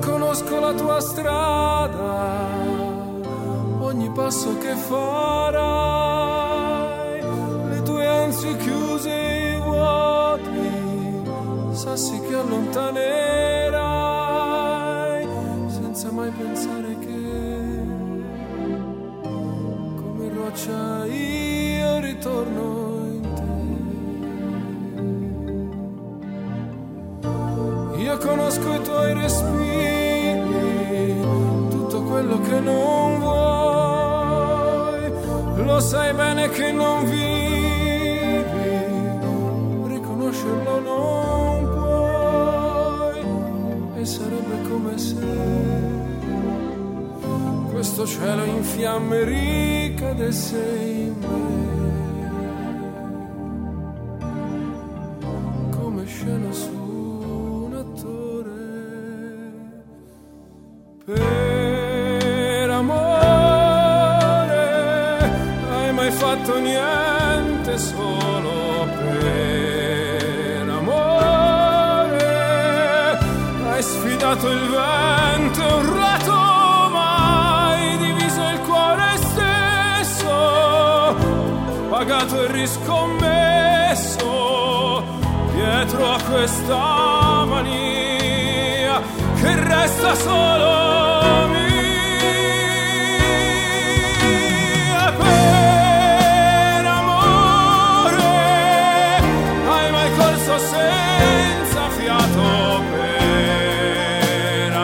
conosco la tua strada, ogni passo che farai, le tue ansie chiuse e vuoti, sassi che allontanerai, senza mai pensare che come roccia io ritorno in te. Io conosco i tuoi respiri, tutto quello che non vuoi, lo sai bene che non vivi, riconoscerlo non puoi, e sarebbe come se questo cielo in fiamme ricadesse in me, come scena su un attore. Per amore hai mai fatto niente solo per amore? Hai sfidato il vento e urlato, mai diviso il cuore stesso, pagato e riscommesso dietro a questa mania che resta solo mia. Per amore hai mai corso senza fiato? Per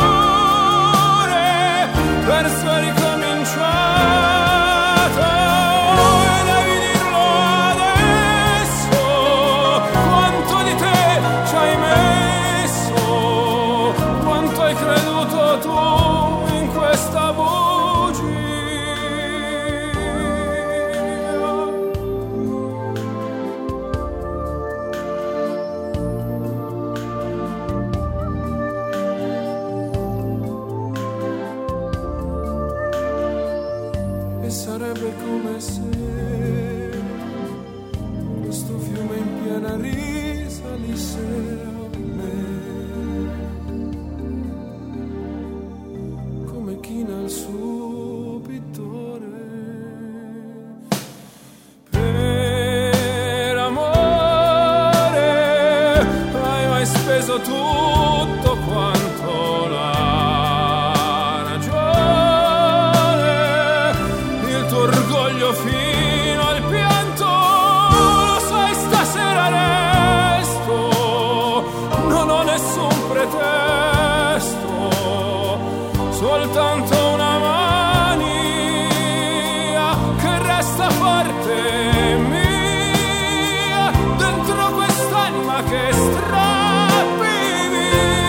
amore verso ricominciato, e devi dirlo adesso, quanto di te ci hai messo, quanto hai creduto tu in questa bugia. E sarebbe come se questo fiume in piena risalisse a me, come china il suo pittore. Per amore hai mai speso tutto quanto la ragione, il tuo orgoglio fino al pianto, lo sai stasera resto, non ho nessun pretesto, soltanto una mania che resta forte mia, dentro quest'anima che strappivi.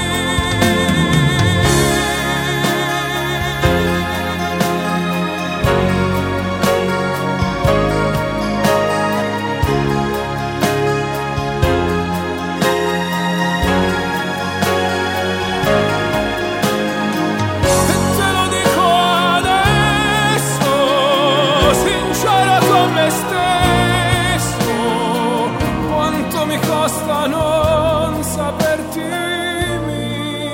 E te lo dico adesso, sincero con me stesso, quanto mi costa non saperti mia.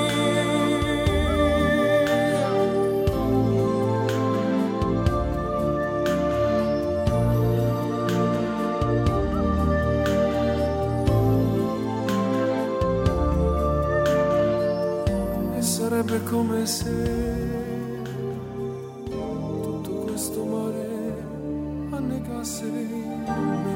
E sarebbe come se tutto questo mare annegasse in me,